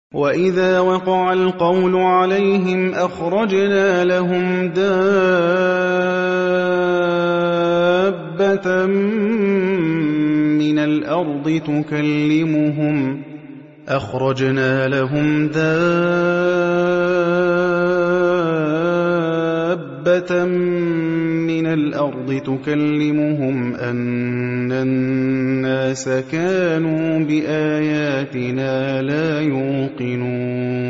وَإِذَا وَقَعَ الْقَوْلُ عَلَيْهِمْ أَخْرَجْنَا لَهُمْ دَابَّةً مِّنَ الْأَرْضِ تُكَلِّمُهُمْ أَنَّ النَّاسَ كَانُوا بِآيَاتِنَا لَا يُوقِنُونَ